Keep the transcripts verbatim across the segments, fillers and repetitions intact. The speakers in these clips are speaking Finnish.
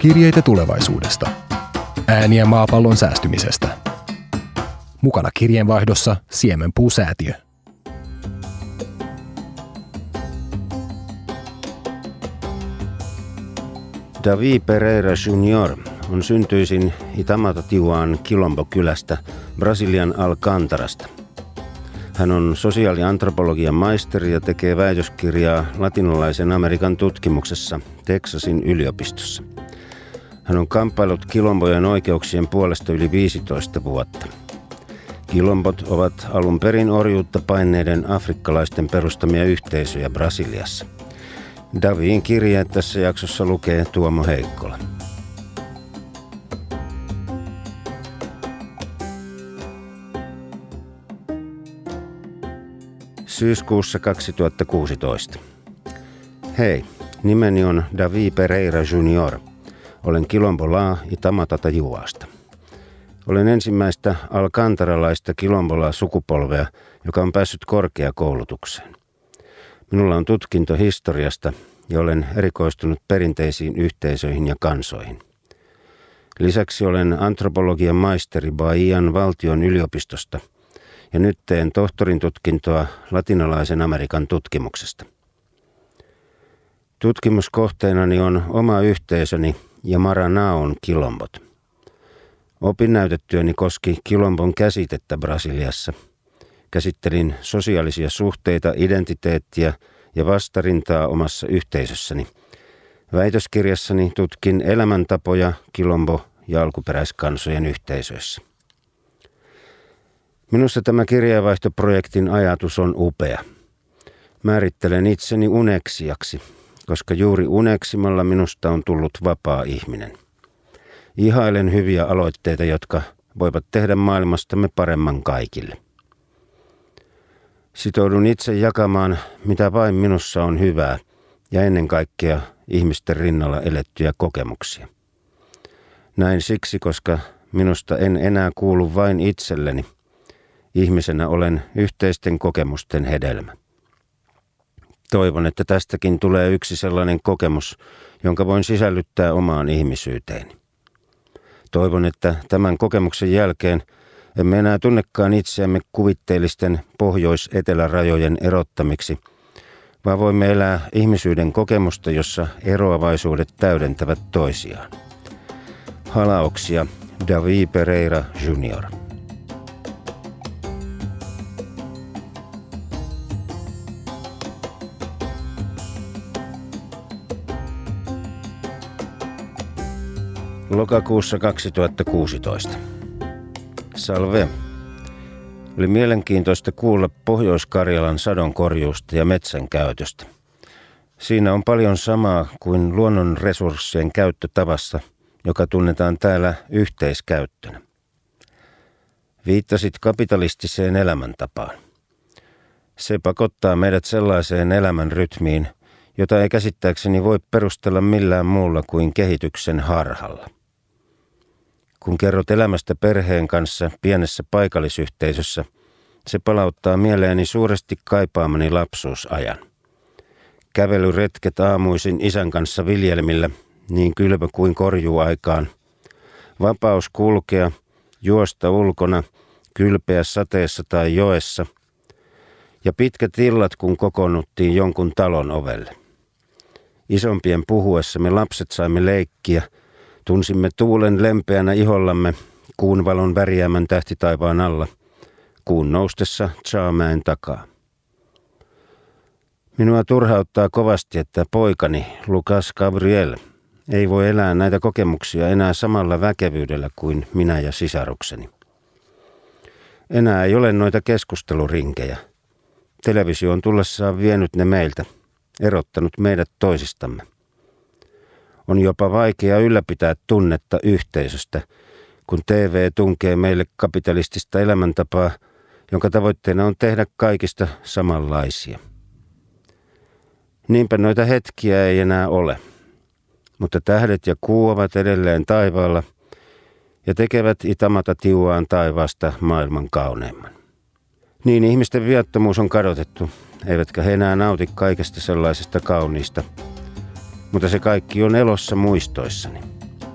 Kirjeitä tulevaisuudesta. Ääniä maapallon säästymisestä. Mukana kirjeenvaihdossa Siemenpuu-säätiö. Davi Pereira junior on syntyisin Itamatatiuan Quilombo-kylästä Brasilian Alcantarasta. Hän on sosiaaliantropologian maisteri ja tekee väitöskirjaa latinalaisen Amerikan tutkimuksessa Texasin yliopistossa. Hän on kamppailut quilombojen oikeuksien puolesta yli viisitoista vuotta. Quilombot ovat alun perin orjuutta paineiden afrikkalaisten perustamia yhteisöjä Brasiliassa. Davin kirjeet tässä jaksossa lukee Tuomo Heikkola. Syyskuussa kaksituhattakuusitoista. Hei, nimeni on Davi Pereira junior. Olen quilombolaa Itamatatajuasta. Olen ensimmäistä alcantaralaista quilombolaa sukupolvea, joka on päässyt korkeakoulutukseen. Minulla on tutkinto historiasta ja olen erikoistunut perinteisiin yhteisöihin ja kansoihin. Lisäksi olen antropologian maisteri Bahian valtion yliopistosta ja nyt teen tohtorin tutkintoa latinalaisen Amerikan tutkimuksesta. Tutkimuskohteenani on oma yhteisöni ja Maranaon quilombot. Opinnäytetyöni koski quilombon käsitettä Brasiliassa. Käsittelin sosiaalisia suhteita, identiteettiä ja vastarintaa omassa yhteisössäni. Väitöskirjassani tutkin elämäntapoja quilombo- ja alkuperäiskansojen yhteisöissä. Minusta tämä kirjeenvaihtoprojektin ajatus on upea. Määrittelen itseni uneksijaksi, koska juuri uneksimalla minusta on tullut vapaa ihminen. Ihailen hyviä aloitteita, jotka voivat tehdä maailmastamme paremman kaikille. Sitoudun itse jakamaan, mitä vain minussa on hyvää, ja ennen kaikkea ihmisten rinnalla elettyjä kokemuksia. Näin siksi, koska minusta en enää kuulu vain itselleni. Ihmisenä olen yhteisten kokemusten hedelmä. Toivon, että tästäkin tulee yksi sellainen kokemus, jonka voin sisällyttää omaan ihmisyyteeni. Toivon, että tämän kokemuksen jälkeen emme enää tunnekaan itseämme kuvitteellisten pohjois-etelärajojen erottamiksi, vaan voimme elää ihmisyyden kokemusta, jossa eroavaisuudet täydentävät toisiaan. Halauksia, Davi Pereira junior Lokakuussa kaksituhattakuusitoista. Salve. Oli mielenkiintoista kuulla Pohjois-Karjalan sadonkorjuusta ja metsän käytöstä. Siinä on paljon samaa kuin luonnon resurssien käyttötavassa, joka tunnetaan täällä yhteiskäyttönä. Viittasit kapitalistiseen elämäntapaan. Se pakottaa meidät sellaiseen elämän rytmiin, jota ei käsittääkseni voi perustella millään muulla kuin kehityksen harhalla. Kun kerrot elämästä perheen kanssa pienessä paikallisyhteisössä, se palauttaa mieleeni suuresti kaipaamani lapsuusajan. Kävelyretket aamuisin isän kanssa viljelmillä, niin kylvö kuin korjuaikaan. Vapaus kulkea, juosta ulkona, kylpeä sateessa tai joessa. Ja pitkät illat, kun kokoonnuttiin jonkun talon ovelle. Isompien puhuessa me lapset saimme leikkiä. Tunsimme tuulen lempeänä ihollamme, kuun valon värjäämän tähtitaivaan alla, kuun noustessa Tsaomäen takaa. Minua turhauttaa kovasti, että poikani, Lucas Gabriel, ei voi elää näitä kokemuksia enää samalla väkevyydellä kuin minä ja sisarukseni. Enää ei ole noita keskustelurinkejä. Televisio on tullessaan vienyt ne meiltä, erottanut meidät toisistamme. On jopa vaikea ylläpitää tunnetta yhteisöstä, kun T V tunkee meille kapitalistista elämäntapaa, jonka tavoitteena on tehdä kaikista samanlaisia. Niinpä noita hetkiä ei enää ole, mutta tähdet ja kuu ovat edelleen taivaalla ja tekevät Itamatatiuaan taivaasta maailman kauneimman. Niin ihmisten viattomuus on kadotettu, eivätkä he enää nauti kaikesta sellaisesta kauniista, mutta se kaikki on elossa muistoissani.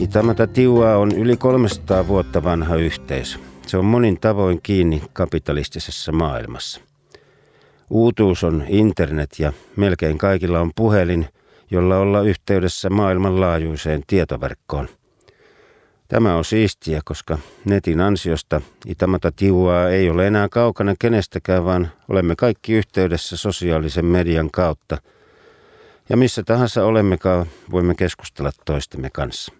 Itamatatiua on yli kolmesataa vuotta vanha yhteisö. Se on monin tavoin kiinni kapitalistisessa maailmassa. Uutuus on internet ja melkein kaikilla on puhelin, jolla olla yhteydessä maailmanlaajuiseen tietoverkkoon. Tämä on siistiä, koska netin ansiosta Itamatatiua ei ole enää kaukana kenestäkään, vaan olemme kaikki yhteydessä sosiaalisen median kautta. Ja missä tahansa olemmekaan, voimme keskustella toistemme kanssa.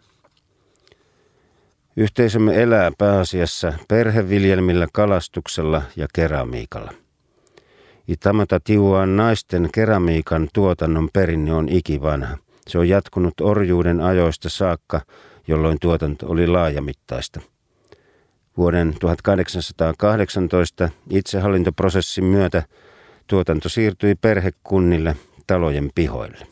Yhteisömme elää pääasiassa perheviljelmillä, kalastuksella ja keramiikalla. Itamatatiuan naisten keramiikan tuotannon perinne on ikivanha. Se on jatkunut orjuuden ajoista saakka, jolloin tuotanto oli laajamittaista. Vuoden tuhatkahdeksansataakahdeksantoista itsehallintoprosessin myötä tuotanto siirtyi perhekunnille talojen pihoille.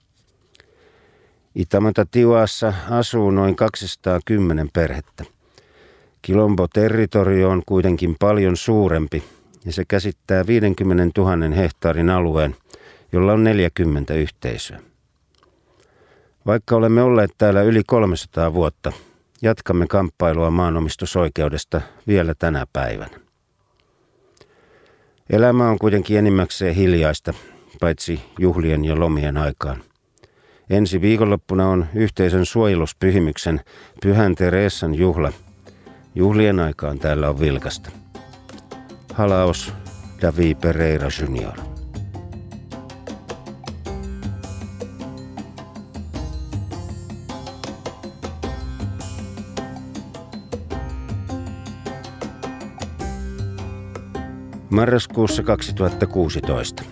Itamatatiuassa asuu noin kaksisataakymmenen perhettä. Quilombo-territorio on kuitenkin paljon suurempi ja se käsittää viisikymmentätuhatta hehtaarin alueen, jolla on neljäkymmentä yhteisöä. Vaikka olemme olleet täällä yli kolmesataa vuotta, jatkamme kamppailua maanomistusoikeudesta vielä tänä päivänä. Elämä on kuitenkin enimmäkseen hiljaista, paitsi juhlien ja lomien aikaan. Ensi viikonloppuna on yhteisön suojeluspyhimyksen Pyhän Teresan juhla. Juhlien aikaan täällä on vilkasta. Halaos David Pereira junior Marraskuussa kaksituhattakuusitoista.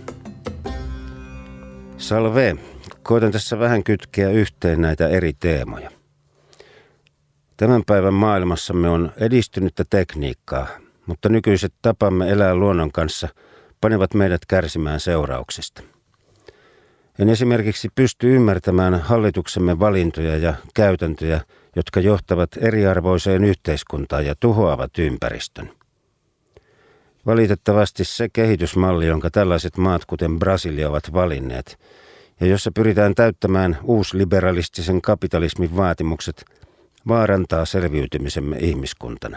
Salve. Koitan tässä vähän kytkeä yhteen näitä eri teemoja. Tämän päivän maailmassamme on edistynyttä tekniikkaa, mutta nykyiset tapamme elää luonnon kanssa panevat meidät kärsimään seurauksista. En esimerkiksi pysty ymmärtämään hallituksemme valintoja ja käytäntöjä, jotka johtavat eriarvoiseen yhteiskuntaan ja tuhoavat ympäristön. Valitettavasti se kehitysmalli, jonka tällaiset maat kuten Brasilia ovat valinneet, ja jossa pyritään täyttämään uusliberalistisen kapitalismin vaatimukset, vaarantaa selviytymisemme ihmiskuntana.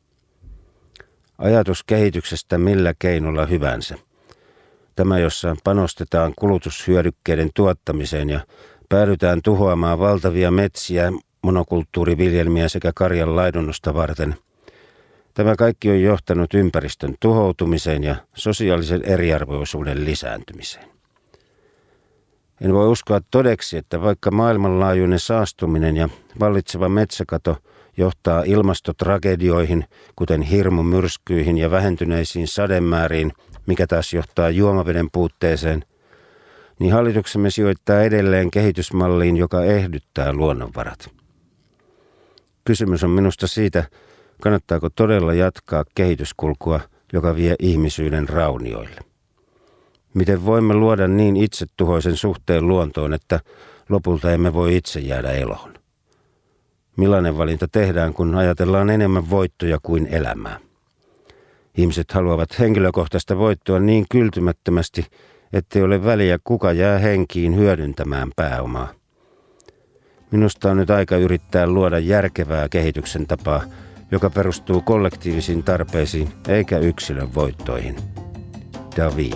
Ajatus kehityksestä millä keinolla hyvänsä. Tämä, jossa panostetaan kulutushyödykkeiden tuottamiseen ja päädytään tuhoamaan valtavia metsiä, monokulttuuriviljelmiä sekä karjan laidunnusta varten. Tämä kaikki on johtanut ympäristön tuhoutumiseen ja sosiaalisen eriarvoisuuden lisääntymiseen. En voi uskoa todeksi, että vaikka maailmanlaajuinen saastuminen ja vallitseva metsäkato johtaa ilmastotragedioihin, kuten hirmumyrskyihin ja vähentyneisiin sademääriin, mikä taas johtaa juomaveden puutteeseen, niin hallituksemme sijoittaa edelleen kehitysmalliin, joka ehdyttää luonnonvarat. Kysymys on minusta siitä, kannattaako todella jatkaa kehityskulkua, joka vie ihmisyyden raunioille. Miten voimme luoda niin itsetuhoisen suhteen luontoon, että lopulta emme voi itse jäädä eloon? Millainen valinta tehdään, kun ajatellaan enemmän voittoja kuin elämää? Ihmiset haluavat henkilökohtaista voittoa niin kyltymättömästi, ettei ole väliä, kuka jää henkiin hyödyntämään pääomaa. Minusta on nyt aika yrittää luoda järkevää kehityksen tapaa, joka perustuu kollektiivisiin tarpeisiin eikä yksilön voittoihin. David.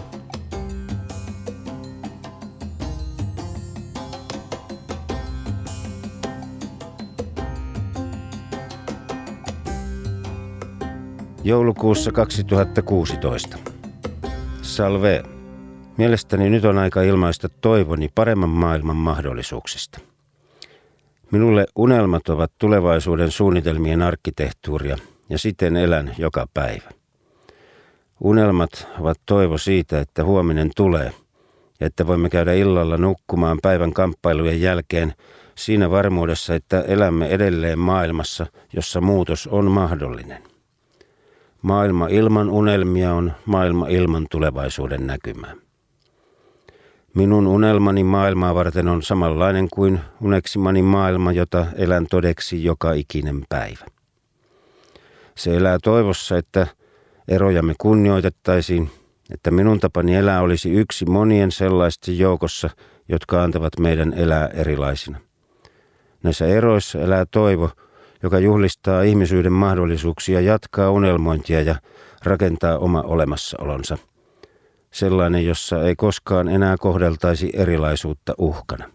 Joulukuussa kaksituhattakuusitoista. Salve. Mielestäni nyt on aika ilmaista toivoni paremman maailman mahdollisuuksista. Minulle unelmat ovat tulevaisuuden suunnitelmien arkkitehtuuria ja siten elän joka päivä. Unelmat ovat toivo siitä, että huominen tulee ja että voimme käydä illalla nukkumaan päivän kamppailujen jälkeen siinä varmuudessa, että elämme edelleen maailmassa, jossa muutos on mahdollinen. Maailma ilman unelmia on maailma ilman tulevaisuuden näkymää. Minun unelmani maailmaa varten on samanlainen kuin uneksimani maailma, jota elän todeksi joka ikinen päivä. Se elää toivossa, että erojamme kunnioitettaisiin, että minun tapani elää olisi yksi monien sellaisten joukossa, jotka antavat meidän elää erilaisina. Näissä eroissa elää toivo, joka juhlistaa ihmisyyden mahdollisuuksia jatkaa unelmointia ja rakentaa oma olemassaolonsa. Sellainen, jossa ei koskaan enää kohdeltaisi erilaisuutta uhkana.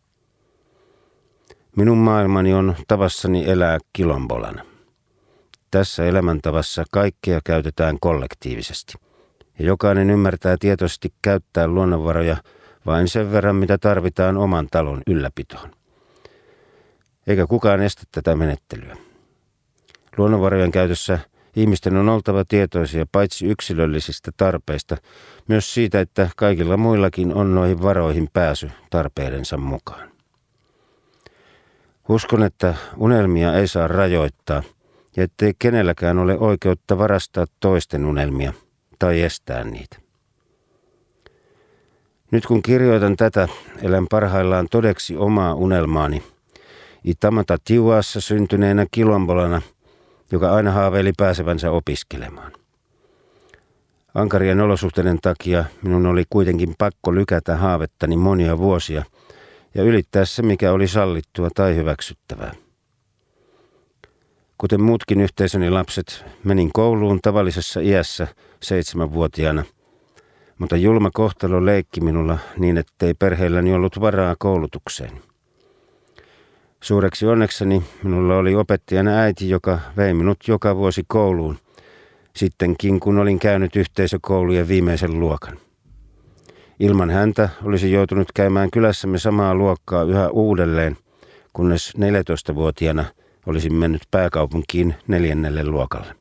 Minun maailmani on tavassani elää kilombolana. Tässä elämäntavassa kaikkea käytetään kollektiivisesti. Ja jokainen ymmärtää tietoisesti käyttää luonnonvaroja vain sen verran, mitä tarvitaan oman talon ylläpitoon. Eikä kukaan estä tätä menettelyä. Luonnonvarojen käytössä ihmisten on oltava tietoisia paitsi yksilöllisistä tarpeista, myös siitä, että kaikilla muillakin on noihin varoihin pääsy tarpeidensa mukaan. Uskon, että unelmia ei saa rajoittaa ja ettei kenelläkään ole oikeutta varastaa toisten unelmia tai estää niitä. Nyt kun kirjoitan tätä, elän parhaillaan todeksi omaa unelmaani, Itamata Tiuassa syntyneenä kilombolana, joka aina haaveili pääsevänsä opiskelemaan. Ankarien olosuhteiden takia minun oli kuitenkin pakko lykätä haavettani monia vuosia ja ylittää se, mikä oli sallittua tai hyväksyttävää. Kuten muutkin yhteisöni lapset, menin kouluun tavallisessa iässä seitsemänvuotiaana, mutta julma kohtalo leikki minulla niin, ettei perheelläni ollut varaa koulutukseen. Suureksi onnekseni minulla oli opettajana äiti, joka vei minut joka vuosi kouluun, sittenkin kun olin käynyt yhteisökoulujen viimeisen luokan. Ilman häntä olisi joutunut käymään kylässämme samaa luokkaa yhä uudelleen, kunnes neljätoistavuotiaana olisin mennyt pääkaupunkiin neljännelle luokalle.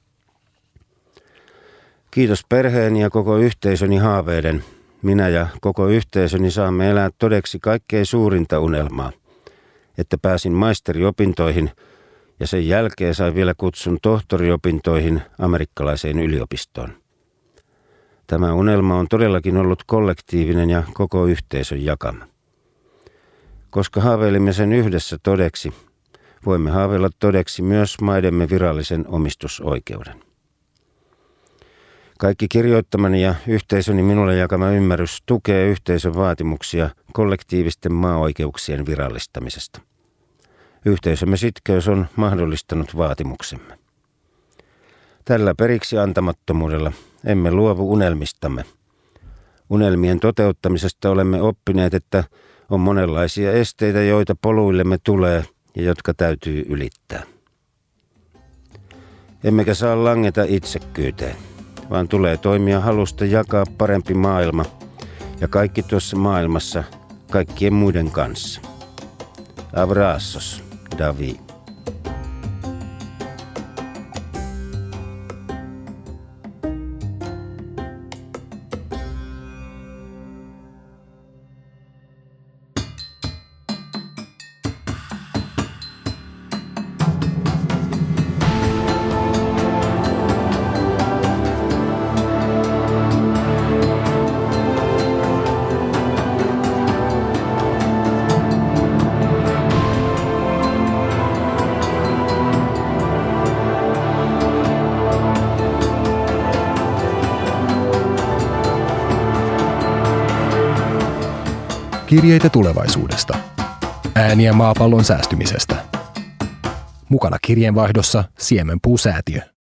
Kiitos perheeni ja koko yhteisöni haaveiden. Minä ja koko yhteisöni saamme elää todeksi kaikkein suurinta unelmaa, että pääsin maisteriopintoihin ja sen jälkeen sain vielä kutsun tohtoriopintoihin amerikkalaiseen yliopistoon. Tämä unelma on todellakin ollut kollektiivinen ja koko yhteisön jakama. Koska haaveilimme sen yhdessä todeksi, voimme haaveilla todeksi myös maidemme virallisen omistusoikeuden. Kaikki kirjoittamani ja yhteisöni minulle jakama ymmärrys tukee yhteisön vaatimuksia kollektiivisten maaoikeuksien virallistamisesta. Yhteisömme sitkeys on mahdollistanut vaatimuksemme. Tällä periksi antamattomuudella emme luovu unelmistamme. Unelmien toteuttamisesta olemme oppineet, että on monenlaisia esteitä, joita poluillemme tulee ja jotka täytyy ylittää. Emmekä saa langeta itsekkyyteen, vaan tulee toimia halusta jakaa parempi maailma ja kaikki tuossa maailmassa kaikkien muiden kanssa. Abraços, Davi. Kirjeitä tulevaisuudesta. Ääniä maapallon säästymisestä. Mukana kirjeenvaihdossa Siemenpuu-säätiö.